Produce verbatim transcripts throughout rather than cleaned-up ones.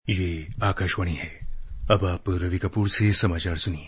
ये आकाशवाणी है। अब आप रवि कपूर से समाचार सुनिए।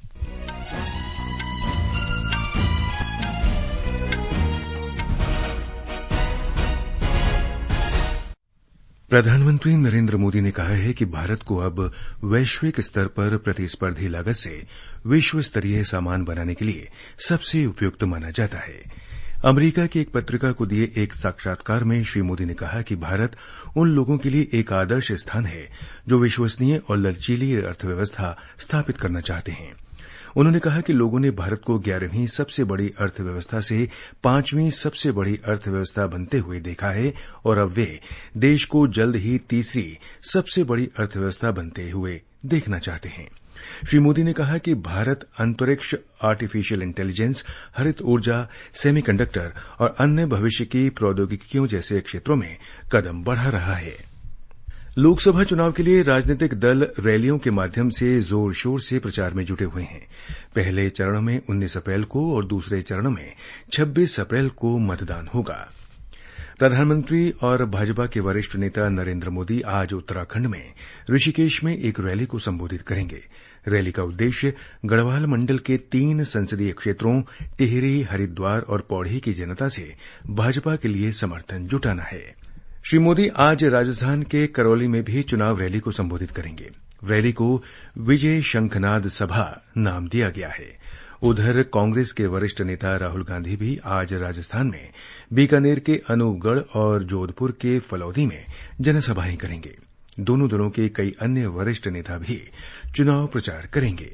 प्रधानमंत्री नरेंद्र मोदी ने कहा है कि भारत को अब वैश्विक स्तर पर प्रतिस्पर्धी लागत से विश्व स्तरीय सामान बनाने के लिए सबसे उपयुक्त माना जाता है। अमेरिका की एक पत्रिका को दिए एक साक्षात्कार में श्री मोदी ने कहा कि भारत उन लोगों के लिए एक आदर्श स्थान है जो विश्वसनीय और लचीली अर्थव्यवस्था स्थापित करना चाहते हैं। उन्होंने कहा कि लोगों ने भारत को ग्यारहवीं सबसे बड़ी अर्थव्यवस्था से पांचवीं सबसे बड़ी अर्थव्यवस्था बनते हुए देखा है और अब वे देश को जल्द ही तीसरी सबसे बड़ी अर्थव्यवस्था बनते हुए देखना चाहते हैं। श्री मोदी ने कहा कि भारत अंतरिक्ष, आर्टिफिशियल इंटेलिजेंस, हरित ऊर्जा, सेमीकंडक्टर और अन्य भविष्य की प्रौद्योगिकियों जैसे क्षेत्रों में कदम बढ़ा रहा है। लोकसभा चुनाव के लिए राजनीतिक दल रैलियों के माध्यम से जोर शोर से प्रचार में जुटे हुए हैं। पहले चरण में उन्नीस अप्रैल को और दूसरे चरण में छब्बीस अप्रैल को मतदान होगा। प्रधानमंत्री और भाजपा के वरिष्ठ नेता नरेंद्र मोदी आज उत्तराखंड में ऋषिकेश में एक रैली को संबोधित करेंगे। रैली का उद्देश्य गढ़वाल मंडल के तीन संसदीय क्षेत्रों टिहरी, हरिद्वार और पौड़ी की जनता से भाजपा के लिए समर्थन जुटाना है। श्री मोदी आज राजस्थान के करौली में भी चुनाव रैली को संबोधित करेंगे। रैली को विजय शंखनाद सभा नाम दिया गया है। उधर कांग्रेस के वरिष्ठ नेता राहुल गांधी भी आज राजस्थान में बीकानेर के अनूपगढ़ और जोधपुर के फलौदी में जनसभाएं करेंगे। दोनों दलों के कई अन्य वरिष्ठ नेता भी चुनाव प्रचार करेंगे।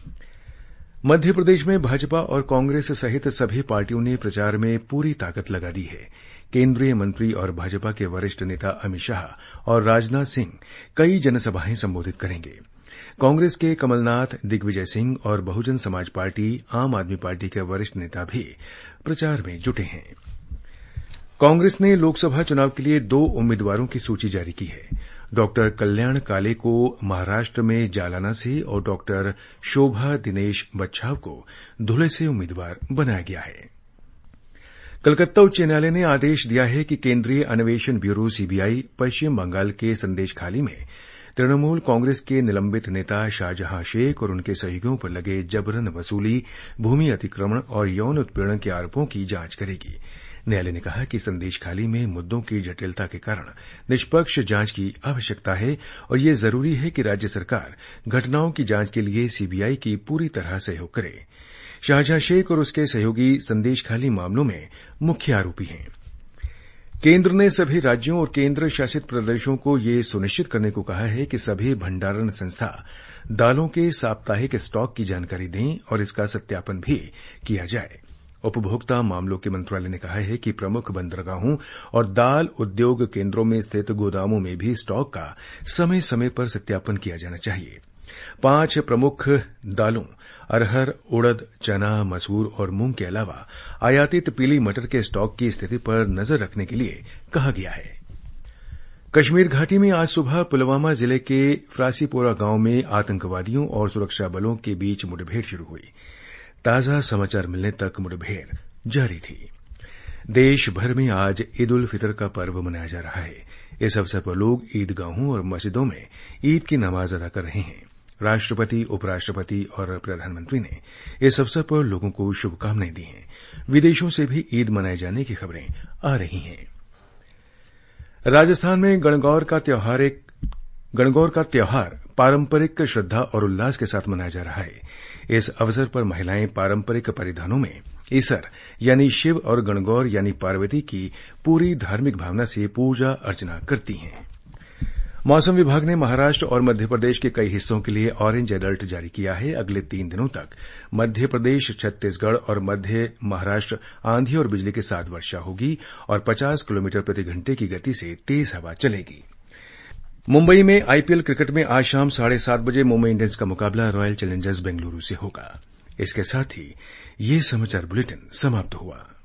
मध्य प्रदेश में भाजपा और कांग्रेस सहित सभी पार्टियों ने प्रचार में पूरी ताकत लगा दी है। केंद्रीय मंत्री और भाजपा के वरिष्ठ नेता अमित शाह और राजनाथ सिंह कई जनसभाएं संबोधित करेंगे। कांग्रेस के कमलनाथ, दिग्विजय सिंह और बहुजन समाज पार्टी, आम आदमी पार्टी के वरिष्ठ नेता भी प्रचार में जुटे हैं। कांग्रेस ने लोकसभा चुनाव के लिए दो उम्मीदवारों की सूची जारी की है। डॉक्टर कल्याण काले को महाराष्ट्र में जालना से और डॉक्टर शोभा दिनेश बच्छाव को धुले से उम्मीदवार बनाया गया है। कलकत्ता उच्च न्यायालय ने आदेश दिया है कि केंद्रीय अन्वेषण ब्यूरो सीबीआई पश्चिम बंगाल के संदेशखाली में तृणमूल कांग्रेस के निलंबित नेता शाहजहां शेख और उनके सहयोगियों पर लगे जबरन वसूली, भूमि अतिक्रमण और यौन उत्पीड़न के आरोपों की जांच करेगी। न्यायालय ने कहा कि संदेशखाली में मुद्दों की जटिलता के कारण निष्पक्ष जांच की आवश्यकता है और ये जरूरी है कि राज्य सरकार घटनाओं की जांच के लिए सीबीआई की पूरी तरह सहयोग करे। शाहजहां शेख और उसके सहयोगी संदेशखाली मामलों में मुख्य आरोपी हैं। केंद्र ने सभी राज्यों और केंद्र शासित प्रदेशों को ये सुनिश्चित करने को कहा है कि सभी भंडारण संस्था दालों के साप्ताहिक स्टॉक की जानकारी दें और इसका सत्यापन भी किया जाए। उपभोक्ता मामलों के मंत्रालय ने कहा है कि प्रमुख बंदरगाहों और दाल उद्योग केंद्रों में स्थित गोदामों में भी स्टॉक का समय समय पर सत्यापन किया जाना चाहिए। पांच प्रमुख दालों अरहर, उड़द, चना, मसूर और मूंग के अलावा आयातित पीली मटर के स्टॉक की स्थिति पर नजर रखने के लिए कहा गया है। कश्मीर घाटी में आज सुबह पुलवामा जिले के फ्रासीपोरा गांव में आतंकवादियों और सुरक्षा बलों के बीच मुठभेड़ शुरू हुई। ताजा समाचार मिलने तक मुठभेड़ जारी थी। देश भर में आज ईद उल फितर का पर्व मनाया जा रहा है। इस अवसर पर लोग ईदगाहों और मस्जिदों में ईद की नमाज अदा कर रहे हैं। राष्ट्रपति, उपराष्ट्रपति और प्रधानमंत्री ने इस अवसर पर लोगों को शुभकामनाएं दी हैं। विदेशों से भी ईद मनाए जाने की खबरें आ रही हैं। राजस्थान में गणगौर का त्योहार एक गणगौर का त्योहार पारंपरिक श्रद्धा और उल्लास के साथ मनाया जा रहा है। इस अवसर पर महिलाएं पारंपरिक परिधानों में ईसर यानी शिव और गणगौर यानी पार्वती की पूरी धार्मिक भावना से पूजा अर्चना करती हैं। मौसम विभाग ने महाराष्ट्र और मध्य प्रदेश के कई हिस्सों के लिए ऑरेंज अलर्ट जारी किया है। अगले तीन दिनों तक मध्य प्रदेश, छत्तीसगढ़ और मध्य महाराष्ट्र आंधी और बिजली के साथ वर्षा होगी और पचास किलोमीटर प्रति घंटे की गति से तेज हवा चलेगी। मुंबई में आईपीएल क्रिकेट में आज शाम साढ़े सात बजे मुंबई इंडियंस का मुकाबला रॉयल चैलेंजर्स बेंगलुरू से होगा। इसके साथ ही ये समाचार बुलेटिन समाप्त हुआ।